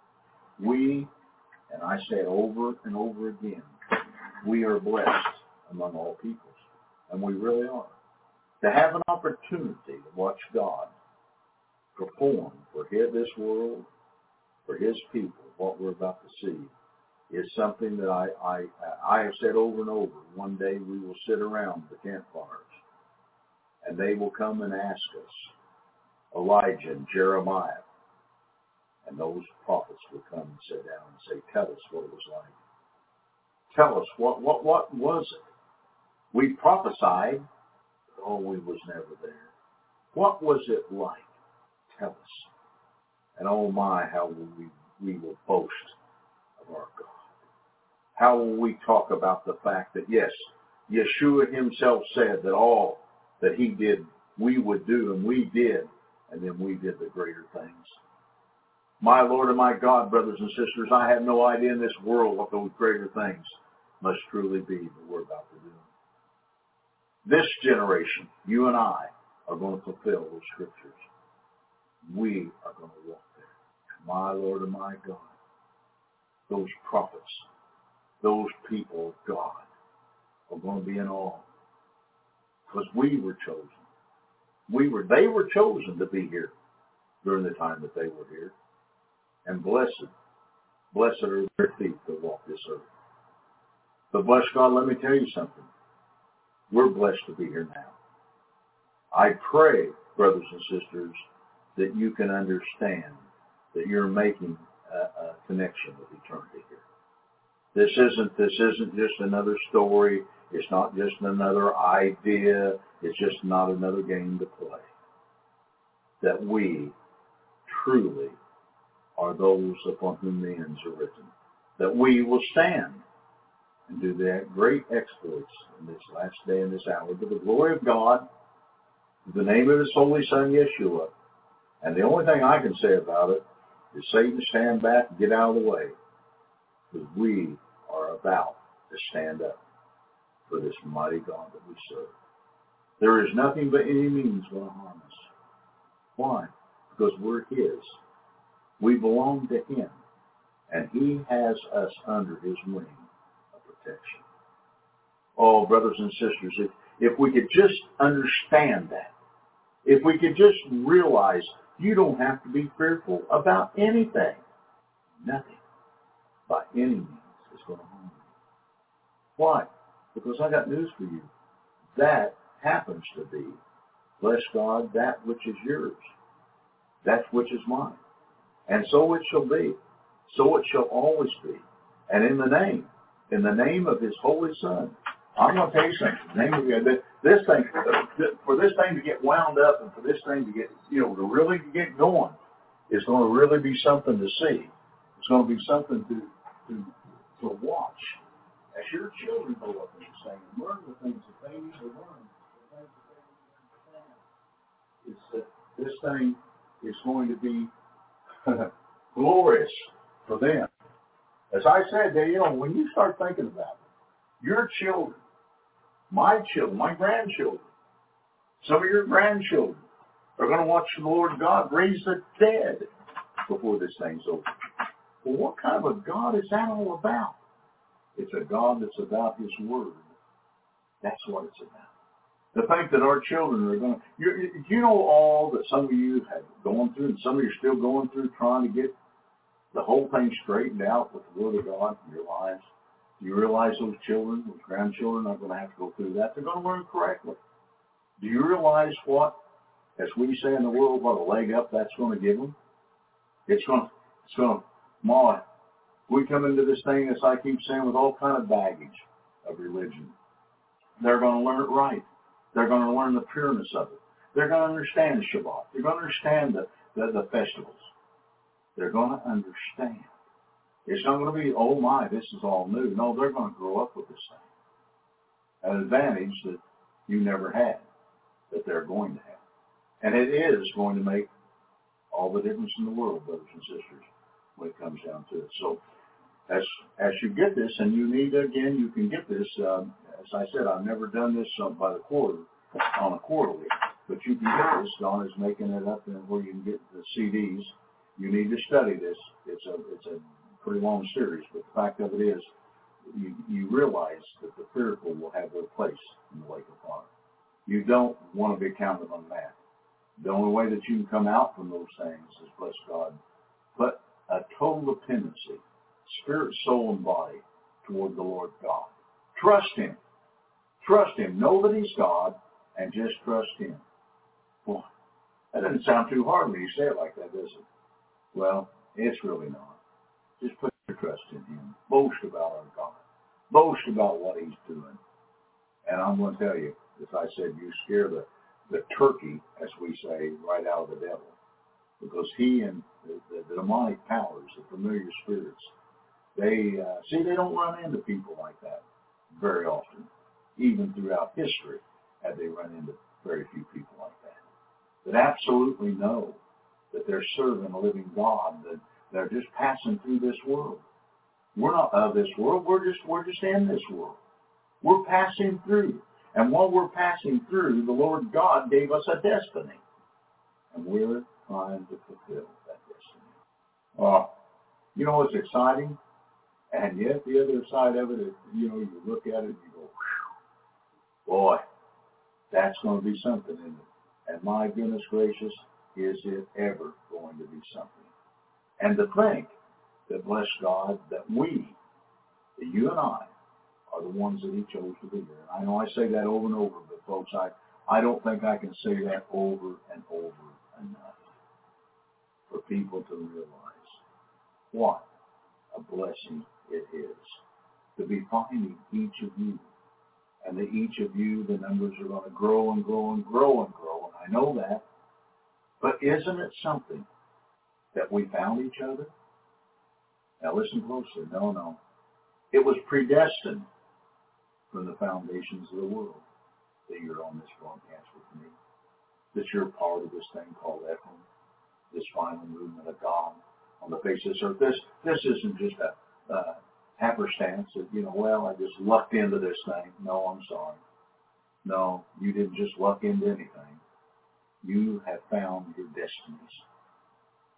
We, and I say it over and over again, we are blessed among all peoples. And we really are. To have an opportunity to watch God perform for his, this world, for his people, what we're about to see, is something that I, I, I have said over and over. One day we will sit around the campfires, and they will come and ask us, Elijah and Jeremiah, and those prophets will come and sit down and say, tell us what it was like. Tell us, what what what was it? We prophesied, but oh, we was never there. What was it like? Tell us. And oh my, how will we, we will boast of our God. How will we talk about the fact that, yes, Yeshua himself said that all that he did, we would do, and we did, and then we did the greater things. My Lord and my God, brothers and sisters, I have no idea in this world what those greater things must truly be that we're about to do. This generation, you and I, are going to fulfill those scriptures. We are going to walk there. My Lord and my God, those prophets, those people of God are going to be in awe because we were chosen. We were, they were chosen to be here during the time that they were here. And blessed, blessed are their feet that walk this earth. But bless God, let me tell you something. We're blessed to be here now. I pray, brothers and sisters, that you can understand that you're making a, a connection with eternity here. This isn't, this isn't just another story. It's not just another idea. It's just not another game to play. That we truly are those upon whom the ends are written. That we will stand and do that great exploits in this last day and this hour to the glory of God, in the name of his holy Son, Yeshua. And the only thing I can say about it is Satan, stand back and get out of the way. Because we are about to stand up for this mighty God that we serve. There is nothing by any means going to harm us. Why? Because we're his. We belong to him. And he has us under his wing of protection. Oh, brothers and sisters, if, if we could just understand that, if we could just realize you don't have to be fearful about anything. Nothing by any means is going to harm you. Why? Because I got news for you. That happens to be, bless God, that which is yours. That which is mine. And so it shall be. So it shall always be. And in the name, in the name of his holy Son, I'm going to tell you something. The name of God, this thing, for this thing to get wound up and for this thing to get, you know, to really get going, is going to really be something to see. It's going to be something to to to watch as your children grow up in this thing and learn the things that they need to learn. The things that they need to understand. It's that this thing is going to be glorious for them. As I said, they, you know, when you start thinking about it, your children, my children, my grandchildren, some of your grandchildren are going to watch the Lord God raise the dead before this thing's over. Well, what kind of a God is that all about? It's a God that's about his word. That's what it's about. To think that our children are going to, you, you know all that some of you have gone through and some of you are still going through trying to get the whole thing straightened out with the word of God in your lives. Do you realize those children, those grandchildren are going to have to go through that? They're going to learn correctly. Do you realize what, as we say in the world, what a leg up that's going to give them? It's going to, it's going to, Ma, we come into this thing, as I keep saying, with all kind of baggage of religion. They're going to learn it right. They're going to learn the pureness of it. They're going to understand Shabbat. They're going to understand the, the, the festivals. They're going to understand. It's not going to be, oh my, this is all new. No, they're going to grow up with this thing. An advantage that you never had, that they're going to have. And it is going to make all the difference in the world, brothers and sisters, when it comes down to it. So as as you get this, and you need, again, you can get this, um, as I said, I've never done this uh, by the quarter, on a quarterly, but you can get this. Don is making it up and where you can get the C Ds. You need to study this. It's a it's a pretty long series, but the fact of it is, you, you realize that the fearful will have their place in the lake of fire. You don't want to be counted on that. The only way that you can come out from those things is, bless God, but a total dependency, spirit, soul, and body, toward the Lord God. Trust him. Trust him. Know that he's God, and just trust him. Boy, that doesn't sound too hard when you say it like that, does it? Well, it's really not. Just put your trust in him. Boast about our God. Boast about what he's doing. And I'm going to tell you, as I said, you scare the, the turkey, as we say, right out of the devil. Because he and the, the, the demonic powers, the familiar spirits, they, uh, see, they don't run into people like that very often. Even throughout history, have they run into very few people like that. That absolutely know that they're serving a living God, that they're just passing through this world. We're not of this world, we're just, we're just in this world. We're passing through. And while we're passing through, the Lord God gave us a destiny. And we're trying to fulfill that destiny. Uh, you know what's exciting? And yet the other side of it is, you know, you look at it and you go, whew, boy, that's going to be something, isn't it? And my goodness gracious, is it ever going to be something? And to think that, bless God, that we, that you and I, are the ones that he chose to be there. And I know I say that over and over, but folks, I, I don't think I can say that over and over enough for people to realize what a blessing it is to be finding each of you. And that each of you, the numbers are going to grow and grow and grow and grow, and I know that. But isn't it something that we found each other? Now listen closely. No, no. It was predestined from the foundations of the world that you're on this broadcast with me, that you're part of this thing called Ephraim, this final movement of God on the face of this earth. This, this isn't just a uh, happenstance that, you know, well, I just lucked into this thing. No, I'm sorry. No, you didn't just luck into anything. You have found your destinies.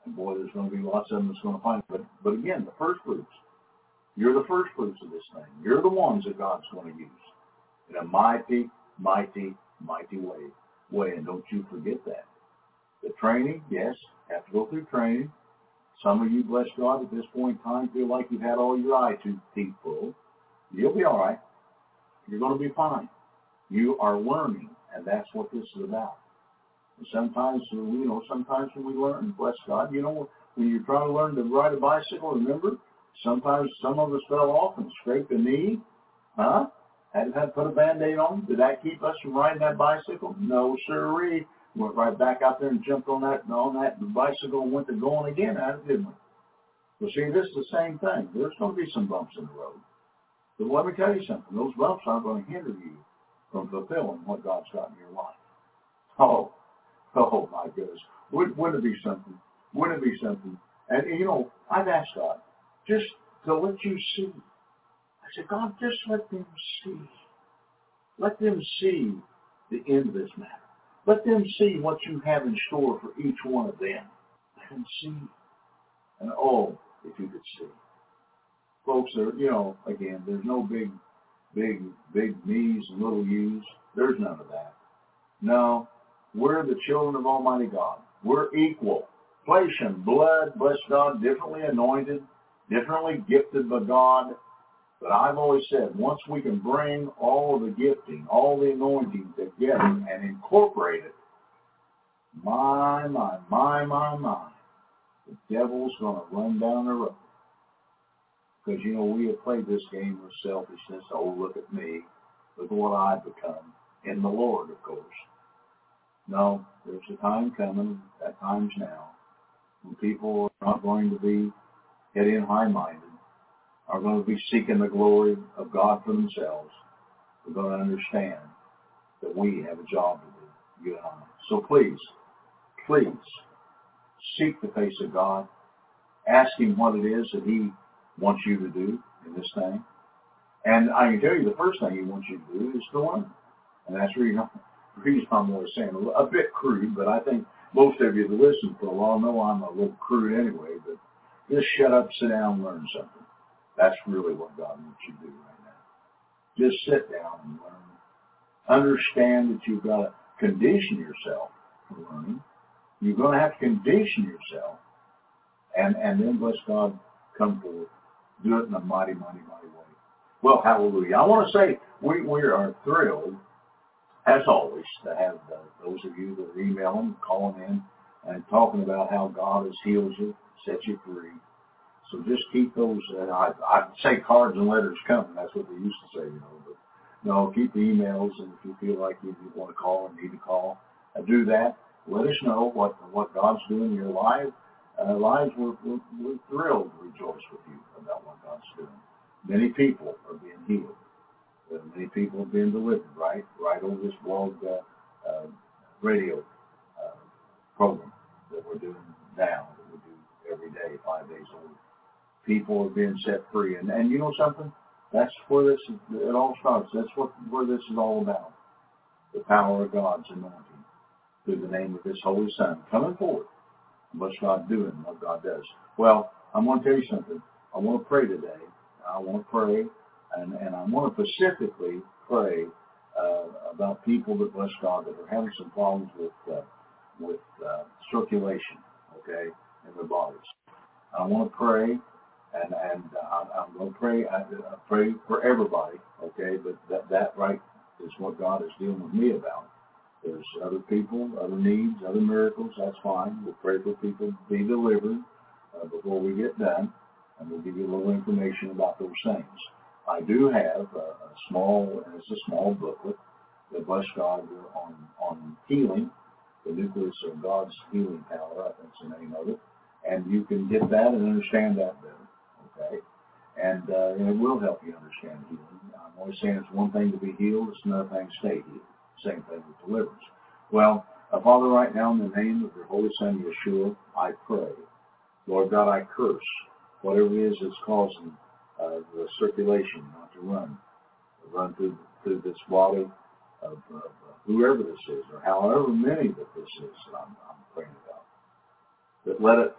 And boy, there's going to be lots of them that's going to find it. But, but again, the first fruits. You're the first fruits of this thing. You're the ones that God's going to use in a mighty, mighty, mighty way. way. And don't you forget that. The training, yes, have to go through training. Some of you, bless God, at this point in time feel like you've had all your eye teeth full. You'll be all right. You're going to be fine. You are learning, and that's what this is about. And sometimes, you know, sometimes when we learn, bless God, you know, when you're trying to learn to ride a bicycle, remember, sometimes some of us fell off and scraped a knee. Huh? Had to put a Band-Aid on. Did that keep us from riding that bicycle? No, sirree. Went right back out there and jumped on that on that bicycle and went to going again, didn't we? Well, see, this is the same thing. There's going to be some bumps in the road. But let me tell you something. Those bumps aren't going to hinder you from fulfilling what God's got in your life. Oh, oh my goodness. Wouldn't, wouldn't it be something? Wouldn't it be something? And, you know, I've asked God just to let you see. I said, God, just let them see. Let them see the end of this matter. Let them see what you have in store for each one of them. Let them see. And oh, if you could see. Folks, are, you know, again, there's no big, big, big me's and little you's. There's none of that. No, we're the children of Almighty God. We're equal. Flesh and blood, bless God, differently anointed, differently gifted by God. But I've always said, once we can bring all the gifting, all the anointing together and incorporate it, my, my, my, my, my, the devil's going to run down the road. Because, you know, we have played this game with selfishness. Oh, look at me. Look at what I've become. In the Lord, of course. No, there's a time coming, that time's now, when people are not going to be head-in high-minded, are going to be seeking the glory of God for themselves. We're going to understand that we have a job to do, you and I. So please, please, seek the face of God. Ask Him what it is that He wants you to do in this thing. And I can tell you the first thing He wants you to do is to learn. And that's the reason, the reason I'm always saying, a bit crude, but I think most of you that listen for a while know I'm a little crude anyway, but just shut up, sit down, and learn something. That's really what God wants you to do right now. Just sit down and learn. Understand that you've got to condition yourself for learning. You're going to have to condition yourself. And, and then, bless God, come forward. Do it in a mighty, mighty, mighty way. Well, hallelujah. I want to say we, we are thrilled, as always, to have uh, those of you that are emailing, calling in, and talking about how God has healed you, set you free. So just keep those, uh, I, I'd say cards and letters coming. That's what they used to say, you know. But no, keep the emails, and if you feel like you, you want to call and need to call, uh, do that. Let us know what what God's doing in your life. Uh, lives, we're, we're, we're thrilled to rejoice with you about what God's doing. Many people are being healed. Uh, many people are being delivered, right? Right over this blog uh, uh, radio uh, program that we're doing now, that we do every day, five days a week. People are being set free. And, and you know something? That's where this, it all starts. That's what where this is all about. The power of God's anointing through the name of His Holy Son coming forward. What's God doing, what God does. Well, I'm going to tell you something. I want to pray today. I want to pray, and, and I want to specifically pray uh, about people that, bless God, that are having some problems with uh, with uh, circulation, okay, in their bodies. I want to pray, and and uh, I'm going to pray. I, I pray for everybody, okay, but that that right is what God is dealing with me about. There's other people, other needs, other miracles. That's fine. We'll pray for people to be delivered uh, before we get done, and we'll give you a little information about those things. I do have a, a small, and it's a small booklet that, bless God, on on healing, the nucleus of God's healing power. I think is the name of it, and you can get that and understand that better. Okay, and uh, and it will help you understand healing. I'm always saying it's one thing to be healed; it's another thing to stay healed. Same thing with deliverance. Well, uh, Father, right now in the name of your Holy Son, Yeshua, I pray. Lord God, I curse whatever it is that's causing uh, the circulation not to run, to run through, through this body of uh, whoever this is, or however many that this is that I'm, I'm praying about. That let it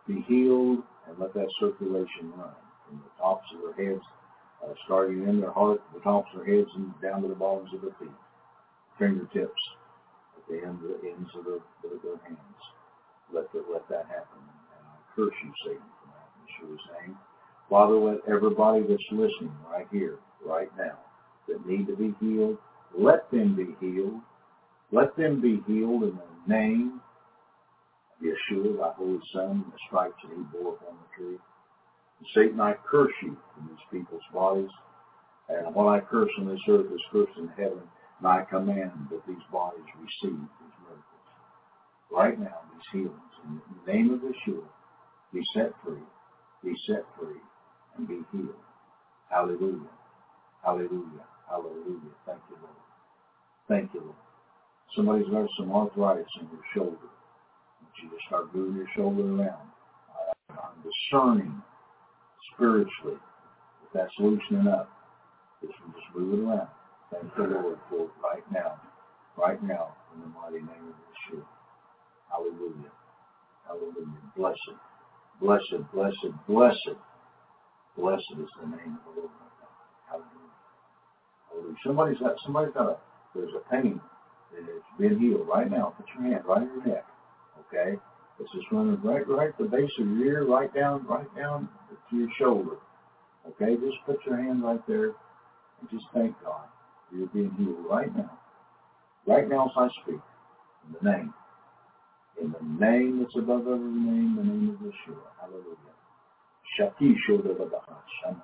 be healed, and let that circulation run from the tops of their heads, uh, starting in their heart, the tops of their heads, and down to the bottoms of their feet, fingertips, at the, end, the ends of their, their, their hands. Let, the, let that happen. And I curse you, Satan, from that in Yeshua's name. Father, let everybody that's listening right here, right now, that need to be healed, let them be healed. Let them be healed in the name of Yeshua, thy holy Son, the stripes that he bore upon the tree. And Satan, I curse you from these people's bodies. And what I curse on this earth is cursed in heaven. And I command that these bodies receive these miracles. Right now, these healings. In the name of Yeshua, be set free. Be set free. And be healed. Hallelujah. Hallelujah. Hallelujah. Thank you, Lord. Thank you, Lord. Somebody's got some arthritis in your shoulder. But you just start moving your shoulder around. I, I'm discerning spiritually if that's loosening up. Just, just move it around. Thank the Lord for it right now. Right now, in the mighty name of Yeshua. Hallelujah. Hallelujah. Blessed. Blessed, blessed, blessed. Blessed is the name of the Lord. Hallelujah. Hallelujah. Somebody's got, somebody's got a, there's a pain. It's been healed right now. Put your hand right in your neck. Okay? It's just running right, right at the base of your ear, right down, right down to your shoulder. Okay? Just put your hand right there and just thank God for you being healed right now. Right now as I speak. In the name. In the name that's above every name, the name of Yeshua. Hallelujah. Shaki Shodavabaha.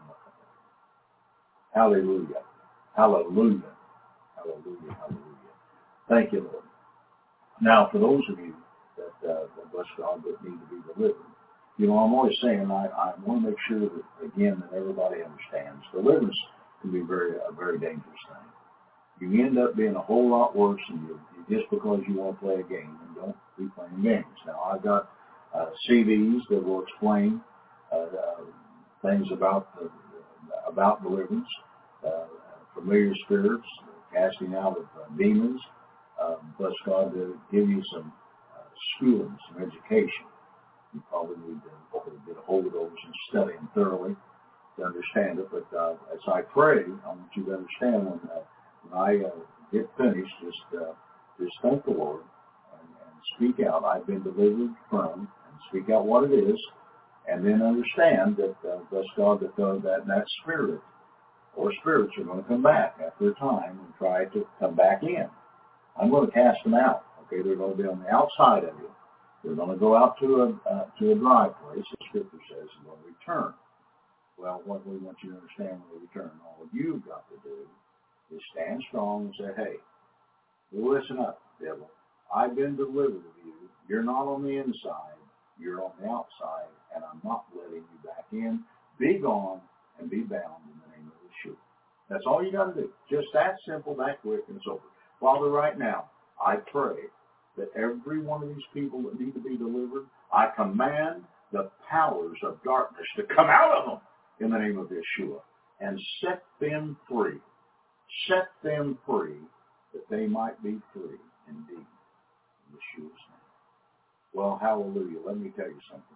Hallelujah. Hallelujah. Hallelujah. Hallelujah. Thank you, Lord. Now, for those of you that, uh, that bless God, that need to be delivered, you know, I'm always saying I, I want to make sure that, again, that everybody understands. Deliverance can be very a very dangerous thing. You end up being a whole lot worse than you, just because you want to play a game, and don't be playing games. Now, I've got uh, C Ds that will explain uh, uh, things about the, about deliverance, uh, familiar spirits, casting out of uh, demons. Um, bless God to give you some uh, schooling, some education. You probably need to get a hold of those and study them thoroughly to understand it. But uh, as I pray, I want you to understand when, uh, when I uh, get finished, just uh, just thank the Lord and, and speak out. I've been delivered from, and speak out what it is, and then understand that, uh, bless God, that uh, that that spirit or spirits are going to come back after a time and try to come back in. I'm going to cast them out. Okay, they're going to be on the outside of you. They're going to go out to a uh, to a dry place. The Scripture says they're going to return. Well, what we want you to understand when they return, all you've got to do is stand strong and say, "Hey, listen up, devil. I've been delivered of you. You're not on the inside. You're on the outside, and I'm not letting you back in. Be gone and be bound in the name of Yeshua." That's all you got to do. Just that simple, that quick, and it's over. Father, right now, I pray that every one of these people that need to be delivered, I command the powers of darkness to come out of them in the name of Yeshua and set them free. Set them free that they might be free indeed in Yeshua's name. Well, hallelujah. Let me tell you something.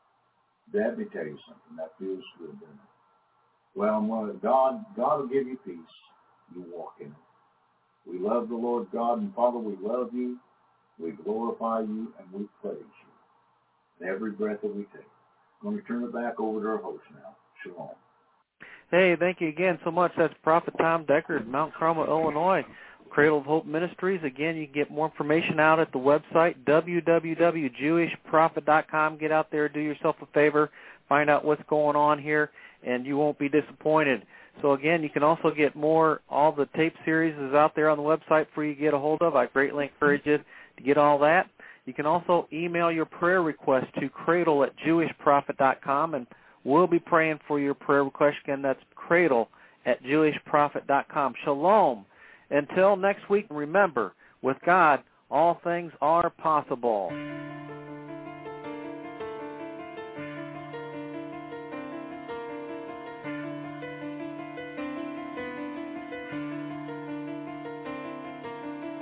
Let me tell you something. That feels good, doesn't it? Well, when God, God will give you peace. You walk in it. We love the Lord God and Father. We love you. We glorify you and we praise you. And every breath that we take. I'm going to turn it back over to our host now. Shalom. Hey, thank you again so much. That's Prophet Tom Deckard, Mount Carmel, Illinois, Cradle of Hope Ministries. Again, you can get more information out at the website, w w w dot jewish prophet dot com. Get out there, do yourself a favor, find out what's going on here, and you won't be disappointed. So, again, you can also get more, all the tape series is out there on the website for you to get a hold of. I greatly encourage you to get all that. You can also email your prayer request to cradle at jewish prophet dot com, and we'll be praying for your prayer request. Again, that's cradle at jewish prophet dot com. Shalom. Until next week, remember, with God, all things are possible.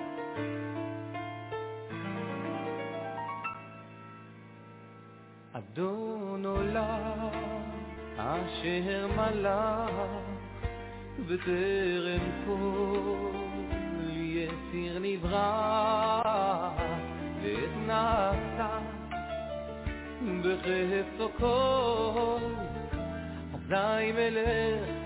A אדון עולם אשר מלך בטרם כל יציר נברא ואת נעשה בחפצו כל אזי מלך